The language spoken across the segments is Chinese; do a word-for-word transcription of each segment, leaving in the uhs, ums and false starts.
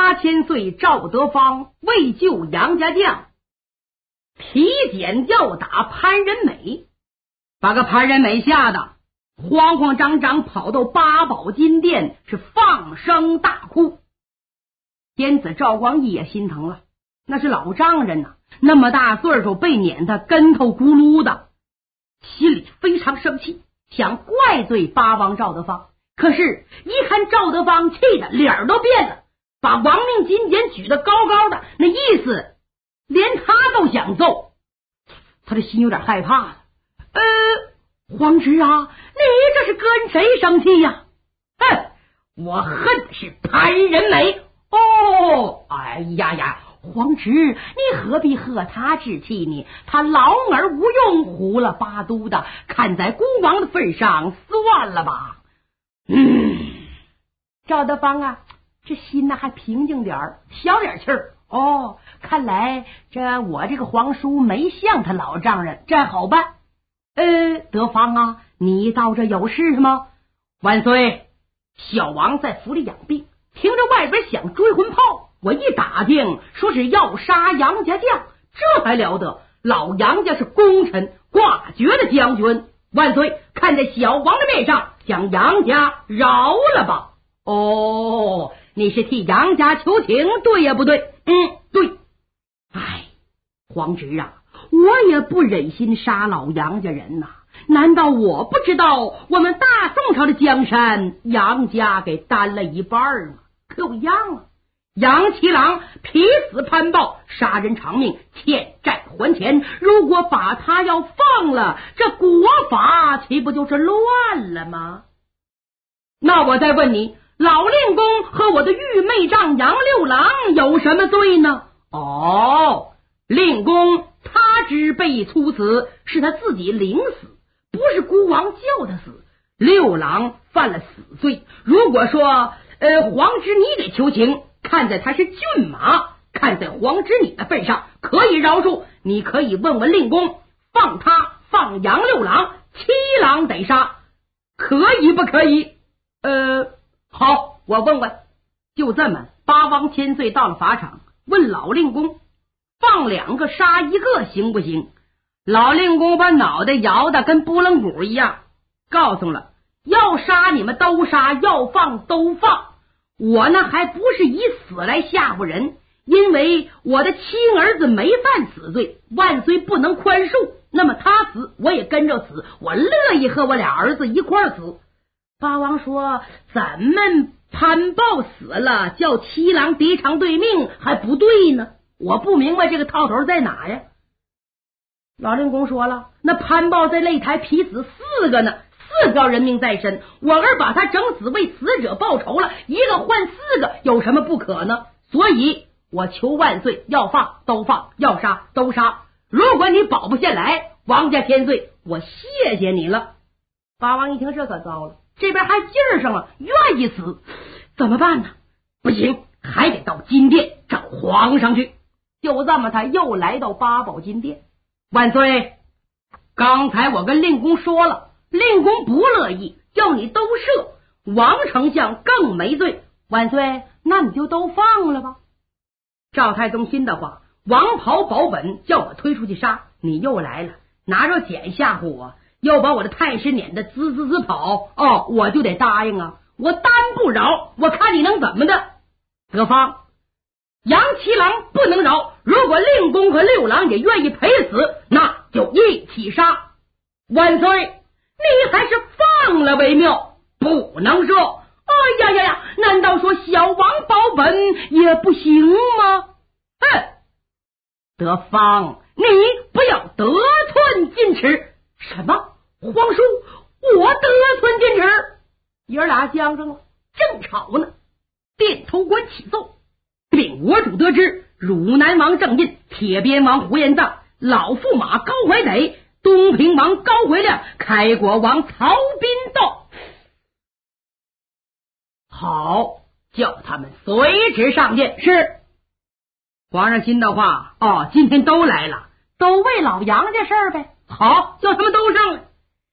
八千岁赵德芳为救杨家将，提检要打潘仁美，把个潘仁美吓得慌慌张张跑到八宝金殿，是放声大哭。天子赵光义也心疼了，那是老丈人呐、啊，那么大岁数被撵得跟头咕噜的，心里非常生气，想怪罪八王赵德芳。可是一看赵德芳气得脸儿都变了，把亡命金简举得高高的，那意思连他都想揍。他的心有点害怕了。呃，皇侄啊，你这是跟谁生气呀、啊？哼，我恨的是潘仁美。哦，哎呀呀，皇侄，你何必和他置气呢？他老而无用，胡了八都的，看在孤王的份上，算了吧。嗯，赵德芳啊，这心呢还平静点儿，消点气儿。哦，看来这我这个皇叔没像他老丈人，这好办。呃，德芳啊，你到这有事吗？万岁，小王在府里养病，听着外边响追魂炮，我一打听，说是要杀杨家将，这还了得？老杨家是功臣挂爵的将军，万岁，看在小王的面上，将杨家饶了吧。哦，你是替杨家求情，对呀不对？嗯，对。哎，皇侄啊，我也不忍心杀老杨家人呐、啊，难道我不知道我们大宋朝的江山杨家给担了一半吗？可不一样啊！杨七郎劈死潘豹，杀人偿命，欠债还钱，如果把他要放了，这国法岂不就是乱了吗？那我再问你，老令公和我的玉妹丈杨六郎有什么罪呢？哦，令公他之被处死，是他自己领死，不是孤王叫他死。六郎犯了死罪，如果说呃，皇侄你给求情，看在他是骏马，看在皇侄你的份上，可以饶恕。你可以问问令公，放他放杨六郎，七郎得杀，可以不可以？呃，好，我问问。就这么，八王千岁到了法场，问老令公，放两个杀一个行不行？老令公把脑袋摇得跟拨浪鼓一样，告诉了，要杀你们都杀，要放都放。我呢还不是以死来吓唬人，因为我的亲儿子没犯死罪，万岁不能宽恕，那么他死我也跟着死，我乐意和我俩儿子一块儿死。八王说，咱们潘豹死了，叫七郎敌偿对命还不对呢，我不明白这个套头在哪呀。老令公说了，那潘豹在擂台劈死四个呢，四条人命在身，我儿把他整死，为死者报仇了，一个换四个，有什么不可呢？所以我求万岁，要放都放，要杀都杀。如果你保不下来，王家千岁，我谢谢你了。八王一听，这可糟了，这边还劲儿上了，愿意死，怎么办呢？不行，还得到金殿找皇上去。就这么，他又来到八宝金殿。万岁，刚才我跟令公说了，令公不乐意，叫你都赦，王丞相更没罪。万岁，那你就都放了吧。赵太宗心的话，王袍保本，叫我推出去杀，你又来了，拿着锏吓唬我，又把我的太师撵得滋滋滋跑，哦，我就得答应啊，我单不饶，我看你能怎么的。德芳，杨七郎不能饶，如果令公和六郎也愿意陪死，那就一起杀。万岁，你还是放了为妙，不能说。哎呀呀呀，难道说小王保本也不行吗？哼，德芳，你不要得寸进尺。什么？皇叔，我得寸进尺？爷俩僵上了，正吵呢，殿头官启奏，禀我主得知，汝南王郑印、铁鞭王胡延藏、老驸马高怀德、东平王高怀亮、开国王曹彬到。好，叫他们随旨上殿。是。皇上心的话，哦，今天都来了，都为老杨家事儿呗。好，叫他们都上来。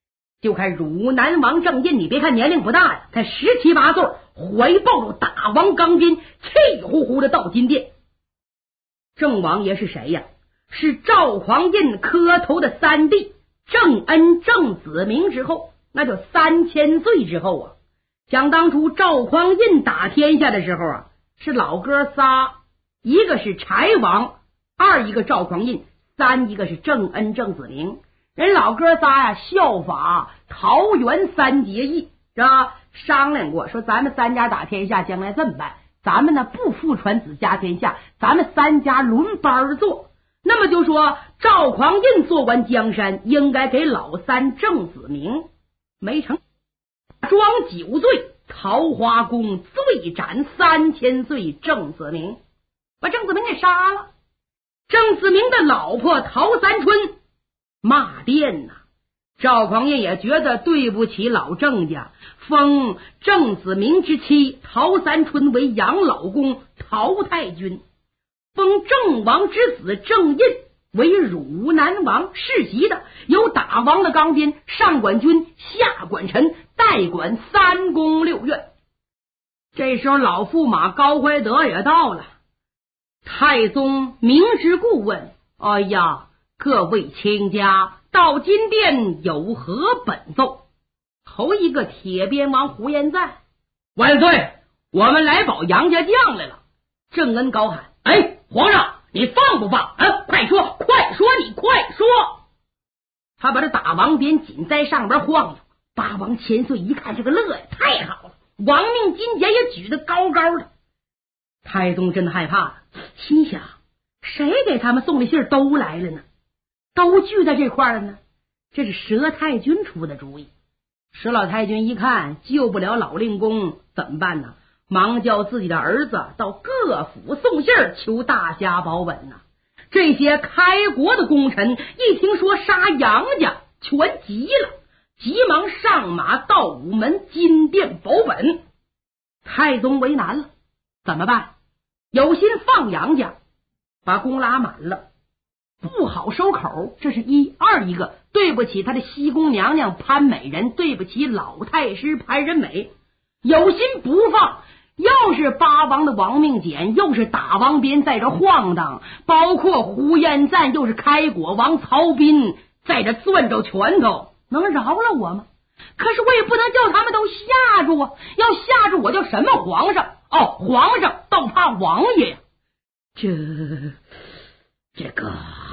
就看汝南王郑印，你别看年龄不大呀，才十七八岁，怀抱着大王钢鞭，气呼呼的到金殿。郑王爷是谁呀？是赵匡胤磕头的三弟郑恩、郑子明之后，那就三千岁之后啊。想当初赵匡胤打天下的时候啊，是老哥仨，一个是柴王，二一个赵匡胤，三一个是郑恩、郑子明。人老哥仨呀，效法桃园三结义，是吧？商量过说，咱们三家打天下，将来这么办，咱们呢不父传子家天下，咱们三家轮班做。那么就说赵匡胤做完江山，应该给老三郑子明。没成，庄九岁，桃花宫醉斩三千岁郑子明，把郑子明给杀了。郑子明的老婆陶三春骂殿呐，赵匡胤也觉得对不起老郑家，封郑子明之妻陶三春为养老宫陶太君，封郑王之子郑印为汝南王世袭的，由打王的钢鞭，上管军，下管臣，代管三宫六院。这时候老驸马高怀德也到了，太宗明知故问：哎呀，各位卿家到金殿有何本奏？头一个铁鞭王胡延赞：万岁，我们来保杨家将来了。郑恩高喊：哎，皇上你放不放啊？快说快说你快说。他把这打王鞭紧在上边晃悠，八王千岁一看这个乐呀，太好了，亡命金节也举得高高的。太宗真害怕了，心想谁给他们送的信都来了呢？都聚在这块了呢？这是佘太君出的主意。佘老太君一看救不了老令公，怎么办呢？忙叫自己的儿子到各府送信求大家保稳呢。这些开国的功臣一听说杀杨家，全急了，急忙上马到午门金殿保本。太宗为难了，怎么办？有心放杨家，把弓拉满了，不好收口，这是一。二一个，对不起他的西宫娘娘潘美人，对不起老太师潘仁美。有心不放，又是八王的亡命锏，又是打王鞭在这晃荡，包括胡延赞，又是开国王曹彬在这攥着拳头，能饶了我吗？可是我也不能叫他们都吓住啊！要吓住我叫什么皇上？哦，皇上倒怕王爷呀！这这个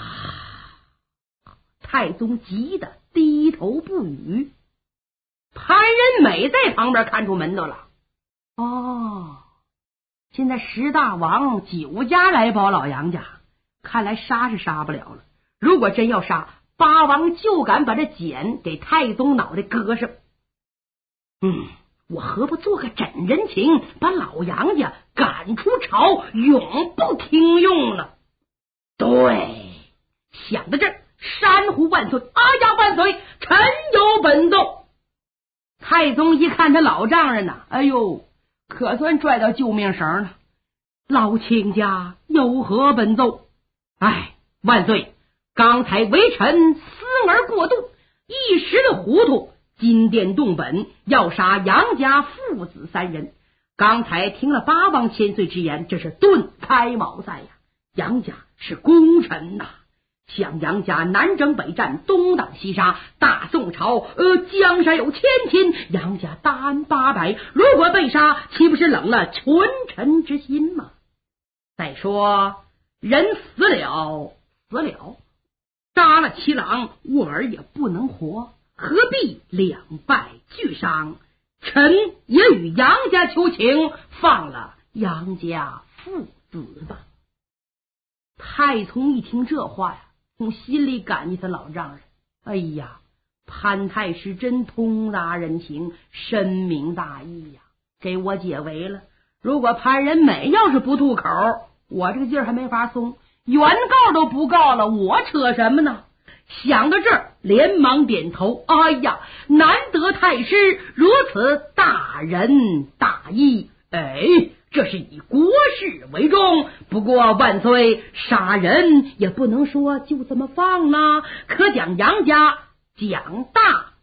太宗急得低头不语。潘仁美在旁边看出门道了。哦，现在十大王九家来保老杨家，看来杀是杀不了了。如果真要杀，八王就敢把这锏给太宗脑袋割上。嗯，我何不做个真人情，把老杨家赶出朝，永不听用呢？对，想到这儿，山呼万岁！哎呀，万岁！臣有本奏。太宗一看他老丈人呐，哎呦，可算拽到救命绳了。老卿家有何本奏？哎，万岁，刚才微臣思而过度，一时的糊涂，金殿动本要杀杨家父子三人。刚才听了八王千岁之言，这是顿开茅塞呀。杨家是功臣呐，像杨家南征北战，东挡西杀，大宋朝呃江山有千顷，杨家单八百，如果被杀，岂不是冷了群臣之心吗？再说人死了死了，杀了七郎，我儿也不能活，何必两败俱伤？臣也与杨家求情，放了杨家父子吧。太宗一听这话呀，从心里感激他老丈人。哎呀，潘太师真通达人情，深明大义呀，给我解围了。如果潘仁美要是不吐口，我这个劲儿还没法松，原告都不告了，我扯什么呢？想到这儿，连忙点头。哎呀，难得太师如此大仁大义，哎，这是以国事为重。不过万岁，杀人也不能说就这么放了，可将杨家讲大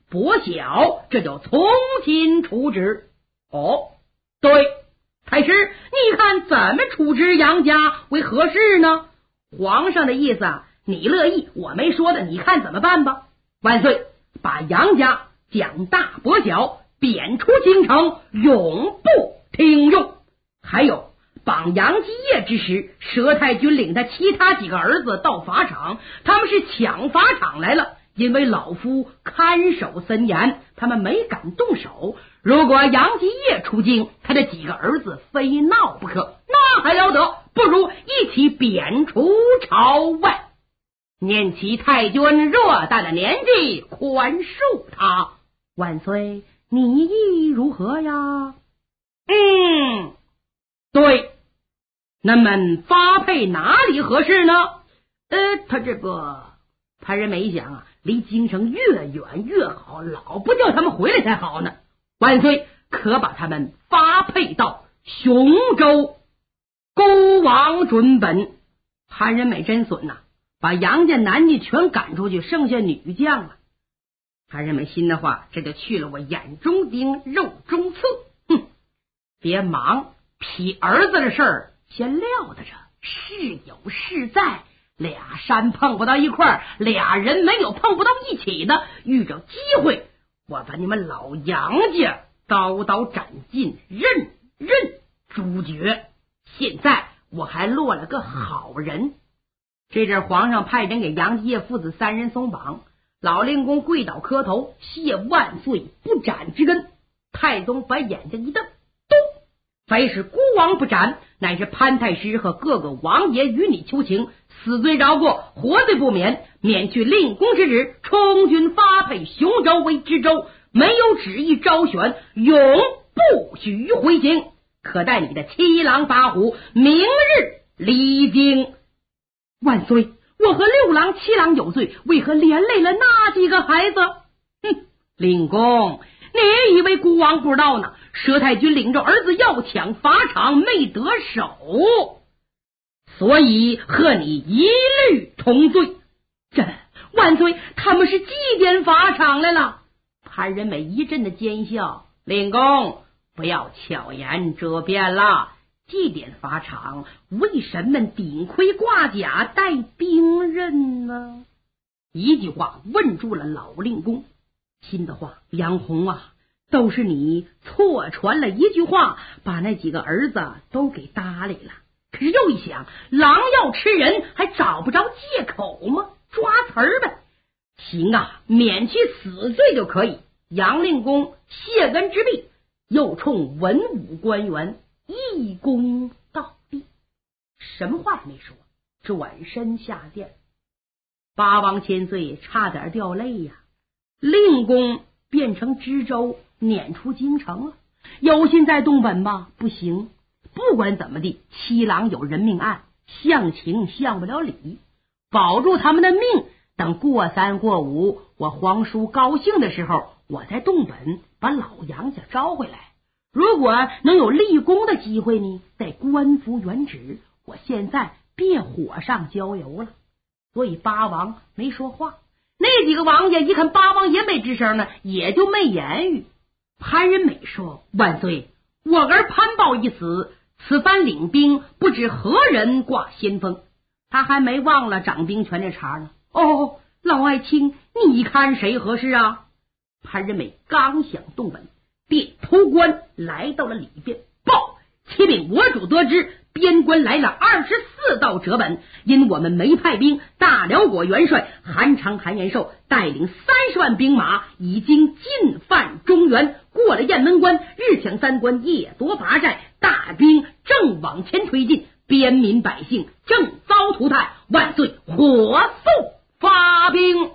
薄小，这就从轻处置。哦，对，太师，你看怎么处置杨家为合适呢？皇上的意思啊，你乐意，我没说的，你看怎么办吧。万岁，把杨家将大薄小贬出京城，永不听用。还有绑杨继业之时，佘太君领他其他几个儿子到法场，他们是抢法场来了，因为老夫看守森严，他们没敢动手。如果杨继业出京，他这几个儿子非闹不可，那还了得，不如一起贬除朝外。念其太君偌大的年纪，宽恕他。万岁，你意如何呀？嗯，对，那么发配哪里合适呢？呃，他这个潘仁美一想啊，离京城越远越好，老不叫他们回来才好呢。万岁，可把他们发配到雄州。勾王准本。潘仁美真损呐、啊，把杨家男妓全赶出去，剩下女将了。潘仁美心的话，这就去了我眼中钉，肉中刺。哼，别忙，劈儿子的事儿先撂在这，是有是在，俩山碰不到一块儿，俩人没有碰不到一起的，遇着机会，我把你们老杨家刀刀斩尽，任任诛绝。现在我还落了个好人。这阵皇上派人给杨继业父子三人松绑，老令公跪倒磕头，谢万岁不斩之恩。太宗把眼睛一瞪，咚！非是孤王不斩，乃是潘太师和各个王爷与你求情，死罪饶过，活罪不免，免去令公之职，充军发配雄州为知州，没有旨意招选，永不许回京。可待你的七狼八虎明日离京。万岁，我和六郎七郎有罪，为何连累了那几个孩子？哼，令公，你以为孤王不知道呢？佘太君领着儿子要抢法场，没得手，所以和你一律同罪。这万岁，他们是祭奠法场来了。潘仁美一阵的奸笑，令公不要巧言遮辩了。祭奠法场，为什么顶盔挂甲带兵刃呢？一句话问住了老令公。心的话，梁红啊，都是你错传了一句话，把那几个儿子都给搭理了。可是又一想，狼要吃人，还找不着借口吗？抓词儿呗。行啊，免其死罪就可以。杨令公谢恩之毕，又冲文武官员一躬到地，什么话也没说，转身下殿。八王千岁差点掉泪呀、啊！令公变成知州，撵出京城了，有心再动本吧？不行，不管怎么地，七郎有人命案，向情向不了理，保住他们的命。等过三过五，我皇叔高兴的时候，我再动本把老杨家招回来。如果能有立功的机会呢，得官复原职。我现在别火上浇油了。所以八王没说话。那几个王爷一看八王爷没吱声呢，也就没言语。潘仁美说：万岁，我儿潘豹一死，此番领兵不知何人挂先锋。他还没忘了掌兵权这茬呢。哦，老爱卿，你看谁合适啊？潘仁美刚想动本，便突官来到了里边，报启禀我主得知，边关来了二十四道折本，因我们没派兵，大辽国元帅韩昌韩延寿带领三十万兵马，已经进犯中原，过了雁门关，日抢三关，夜夺八寨，大兵正往前推进，边民百姓正遭涂炭，万岁火速发兵。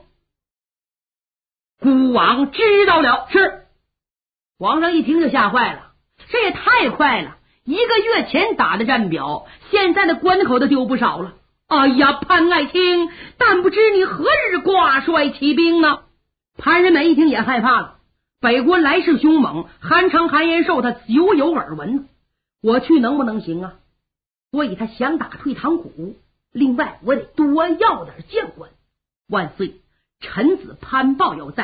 孤王知道了。是。皇上一听就吓坏了，这也太快了，一个月前打的战表，现在的关口都丢不少了。哎呀，潘爱卿，但不知你何日挂帅起兵呢？潘仁美一听也害怕了，北国来势凶猛，韩昌韩延寿他久有耳闻，我去能不能行啊？所以他想打退堂鼓，另外我得多要点将官。万岁，臣子潘豹要在，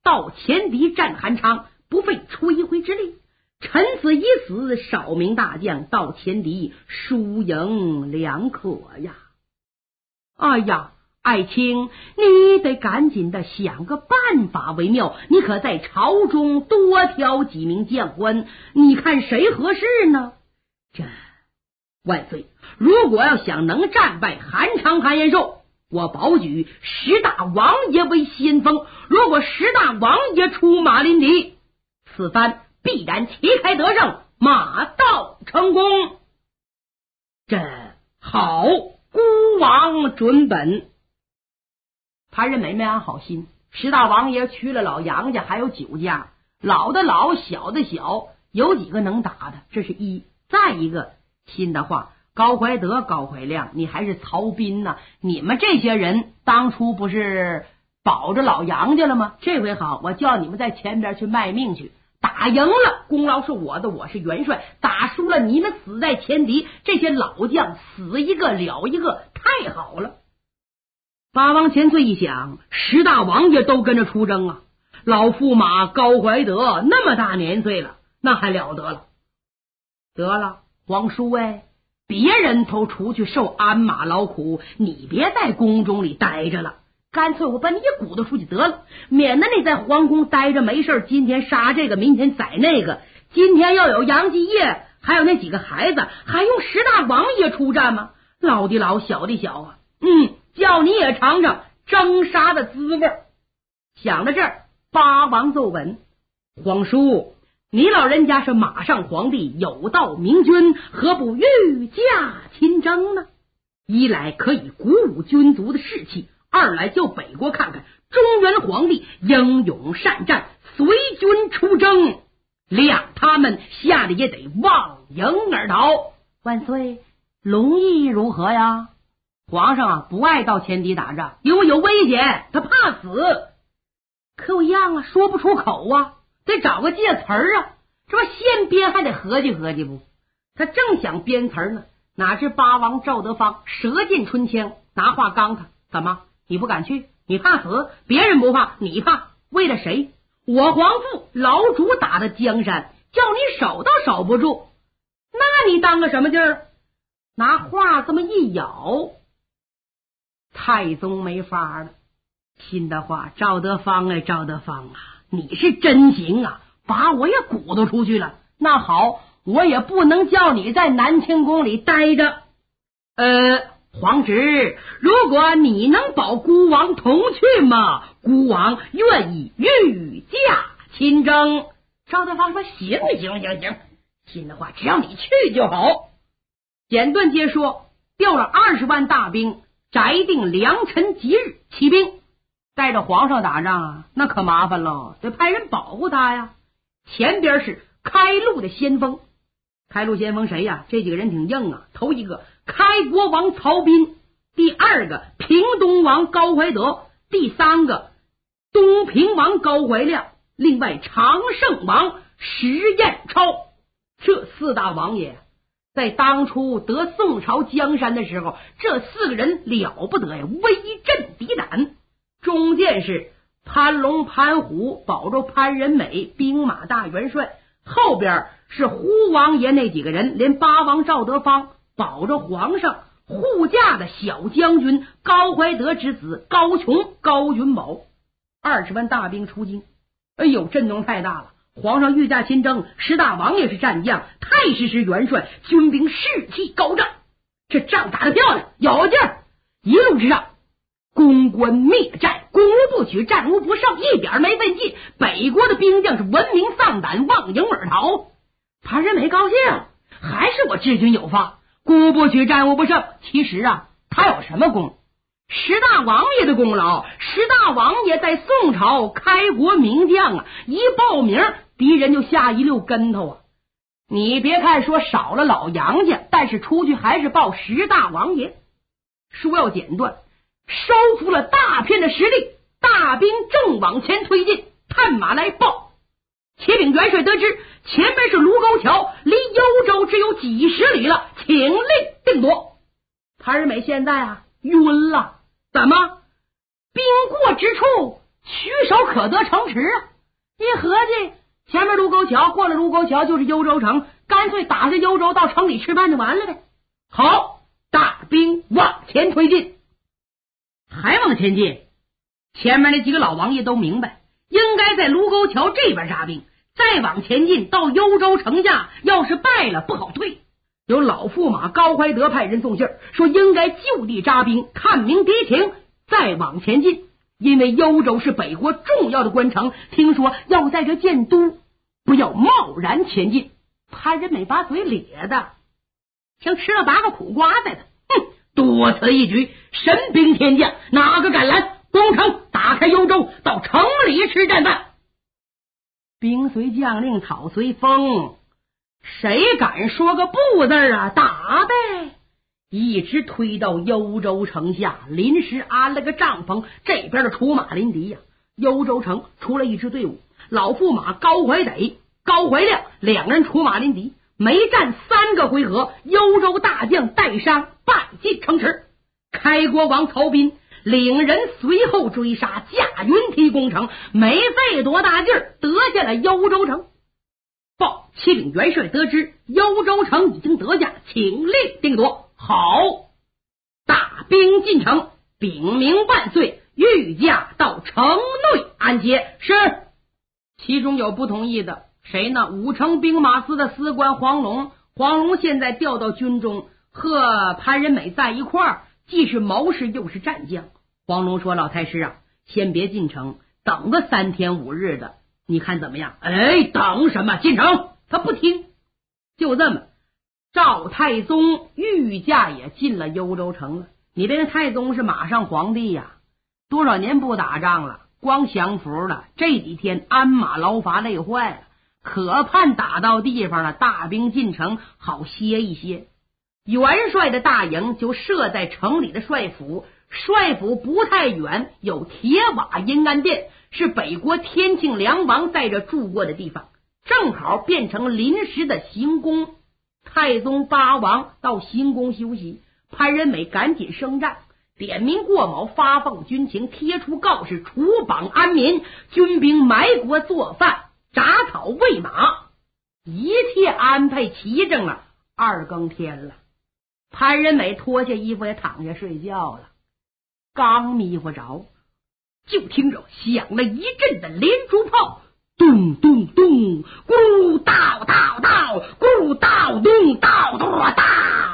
到前敌战韩昌，不费吹灰之力，趁此一死，少名大将到前敌，输赢两可呀！哎呀，爱卿，你得赶紧的想个办法为妙，你可在朝中多挑几名将官，你看谁合适呢？这万岁，如果要想能战败韩昌、韩延寿，我保举十大王爷为先锋，如果十大王爷出马临敌，此番必然旗开得胜，马到成功。这好，孤王准本。潘仁美没安好心，十大王爷去了老杨家，还有九家，老的老，小的小，有几个能打的？这是一。再一个，新的话，高怀德、高怀亮，你还是曹彬呢、啊？你们这些人当初不是保着老杨家了吗？这回好，我叫你们在前边去卖命去。打赢了，功劳是我的，我是元帅；打输了，你们死在前敌。这些老将死一个了一个，太好了。八王千岁一想，十大王爷都跟着出征啊！老驸马高怀德那么大年岁了，那还了得了？得了，皇叔哎，别人都出去受鞍马劳苦，你别在宫中里待着了，干脆我把你也鼓捣出去得了，免得你在皇宫待着没事，今天杀这个，明天宰那个。今天要有杨继业，还有那几个孩子，还用十大王爷出战吗？老的老，小的小啊！嗯，叫你也尝尝征杀的滋味。想到这儿，八王奏本：皇叔，你老人家是马上皇帝，有道明君，何不御驾亲征呢？一来可以鼓舞军族的士气，二来就北国看看中原皇帝英勇善战，随军出征，谅他们吓得也得望营而逃。万岁，龙意如何呀？皇上啊，不爱到前敌打仗，因为有危险，他怕死。可有一样啊，说不出口啊，得找个借词儿啊。这不现编还得合计合计不？他正想编词儿呢，哪知八王赵德芳舌剑春枪，拿话刚他：怎么你不敢去？你怕死？别人不怕，你怕？为了谁？我皇父老主打的江山，叫你守都守不住，那你当个什么劲儿？拿话这么一咬，太宗没法了。新的话，赵德芳哎，赵德芳啊，你是真行啊，把我也鼓捣出去了。那好，我也不能叫你在南清宫里待着。呃，皇侄，如果你能保孤王同去嘛，孤王愿意御驾亲征。赵德芳说：行行行行，新的话，只要你去就好。简短接说，调了二十万大兵，宅定良辰吉日起兵。带着皇上打仗啊，那可麻烦了，得派人保护他呀。前边是开路的先锋，开路先锋谁呀？这几个人挺硬啊。头一个开国王曹彬，第二个平东王高怀德，第三个东平王高怀亮，另外长胜王石彦超。这四大王爷在当初得宋朝江山的时候，这四个人了不得呀，威震敌胆。中间是潘龙、潘虎保着潘仁美兵马大元帅，后边是胡王爷那几个人，连八王赵德芳保着皇上护驾的小将军高怀德之子高琼、高云宝。二十万大兵出京，哎呦，阵容太大了。皇上御驾亲征，十大王爷是战将，太师是元帅，军兵士气高涨，这仗打得漂亮，有劲儿。一路之上，攻关灭寨，攻无不取，战无不胜，一点没费劲。北国的兵将是闻名丧胆，望营而逃。潘仁美高兴，还是我治军有方，攻无不取，战无不胜。其实啊，他有什么功？十大王爷的功劳。十大王爷在宋朝开国名将啊，一报名，敌人就下一溜跟头啊。你别看说少了老杨家，但是出去还是报十大王爷。说要简短，收服了大片的实力，大兵正往前推进，探马来报，启禀元帅得知，前面是卢沟桥，离幽州只有几十里了，请令定夺。潘仁美现在啊晕了，怎么兵过之处屈手可得城池啊！一合计，前面卢沟桥过了卢沟桥就是幽州城，干脆打下幽州到城里吃饭就完了呗。好，大兵往前推进。还往前进，前面那几个老王爷都明白，应该在卢沟桥这边扎兵，再往前进到幽州城下，要是败了不好退。有老驸马高怀德派人送信说，应该就地扎兵，看明敌情，再往前进。因为幽州是北国重要的关城，听说要在这建都，不要贸然前进。潘仁美把嘴咧的像吃了八个苦瓜似的，哼，多此一举，神兵天将，哪个敢拦？攻城，打开幽州，到城里吃战饭。兵随将令，草随风，谁敢说个不字啊？打呗！一直推到幽州城下，临时安了个帐篷，这边的出马临敌呀、啊。幽州城出了一支队伍，老驸马高怀德、高怀亮两人出马临敌，没战三个回合，幽州大将戴商败进城池。开国王曹彬领人随后追杀，驾云梯攻城，没费多大劲儿得下了幽州城。报启禀元帅得知，幽州城已经得下，请令定夺。好，大兵进城，禀明万岁，御驾到城内安歇。是。其中有不同意的，谁呢？武城兵马司的司官黄龙，黄龙现在调到军中，和潘仁美在一块儿，既是谋士又是战将。黄龙说：“老太师啊，先别进城，等个三天五日的，你看怎么样？”哎，等什么？进城！他不听。就这么，赵太宗御驾也进了幽州城了。你这个太宗是马上皇帝呀、啊，多少年不打仗了，光降服了，这几天鞍马劳乏累坏了，可盼打到地方了，大兵进城好歇一歇。元帅的大营就设在城里的帅府，帅府不太远，有铁瓦阴安殿，是北国天庆梁王在这住过的地方，正好变成临时的行宫。太宗八王到行宫休息，潘仁美赶紧升帐，点名过卯，发放军情，贴出告示，除榜安民，军兵埋锅做饭，铡草喂马，一切安排齐整了。二更天了，潘仁美脱下衣服也躺下睡觉了。刚迷糊着，就听着响了一阵的连珠炮，咚咚咚，咕叨叨叨，咕叨咚叨叨叨。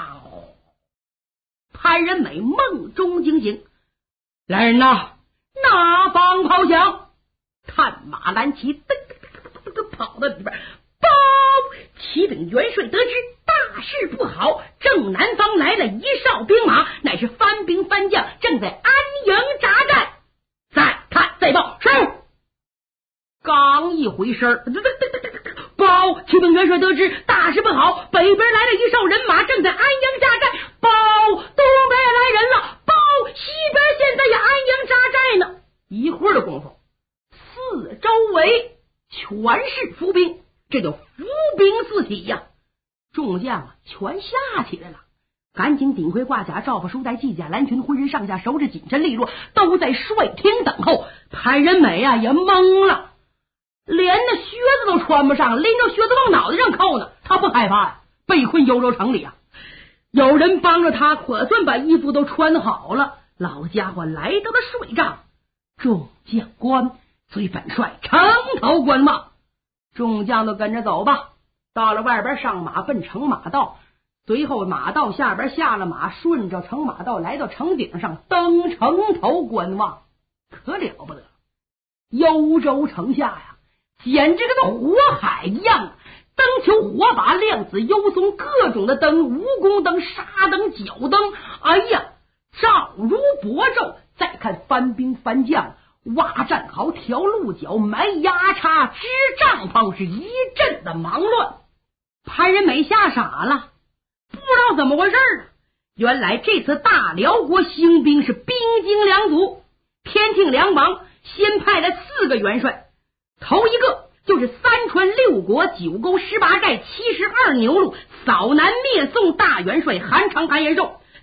潘仁美梦中惊醒，来人呐，哪方炮响？探马蓝旗噔噔噔噔跑到里边，报启禀元帅得知，大事不好，正南方来了一哨兵马，乃是番兵番将，正在安营扎寨。再看再报，是。刚一回身，报启禀元帅得知，大事不好，北边来了一哨人马，正在安营扎寨。报东北来人了，报西边现在也安营扎寨呢。一会儿的功夫，四周围全是伏兵，这叫伏兵四起呀、啊！众将啊，全吓起来了，赶紧顶盔挂甲，罩袍束带，系甲蓝裙，浑身上下收拾紧身利落，都在帅厅等候。潘仁美啊也懵了，连那靴子都穿不上，拎着靴子往脑袋上扣呢。他不害怕呀、啊，被困幽州城里啊，有人帮着他，可算把衣服都穿好了。老家伙来到了帅帐，众将官随本帅城头观望。众将都跟着走吧，到了外边上马，奔城马道，随后马道下边下了马，顺着城马道来到城顶上，登城头观望。可了不得，幽州城下呀，简直跟那火海一样，灯球火把亮紫幽松，各种的灯，蜈蚣灯、沙灯、脚灯，哎呀，照如薄昼。再看番兵番将挖战壕，调鹿角，埋压叉，支帐篷，是一阵的忙乱。潘仁美吓傻了，不知道怎么回事啊！原来这次大辽国兴兵是兵精粮足，天庆梁王先派了四个元帅，头一个就是三川六国九沟十八寨七十二牛路扫南灭宋大元帅韩昌韩延寿，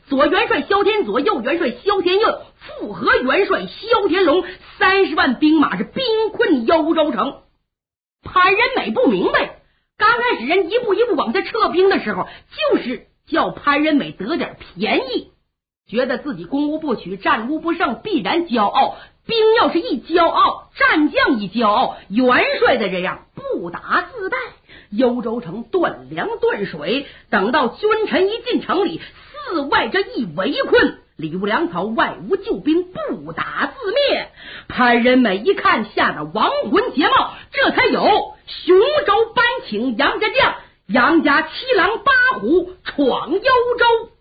左元帅萧天佐，右元帅萧天佑，复合元帅萧天龙，三十万兵马是兵困幽州城。潘仁美不明白，刚开始人一步一步往下撤兵的时候，就是叫潘仁美得点便宜，觉得自己攻无不取，战无不胜，必然骄傲。兵要是一骄傲，战将一骄傲，元帅的这样不打自败，幽州城断粮断水。等到君臣一进城里，四外这一围困，里无粮草，外无救兵，不打自灭。潘仁美一看，吓得亡魂皆冒，这才有雄州搬请杨家将，杨家七郎八虎闯幽州。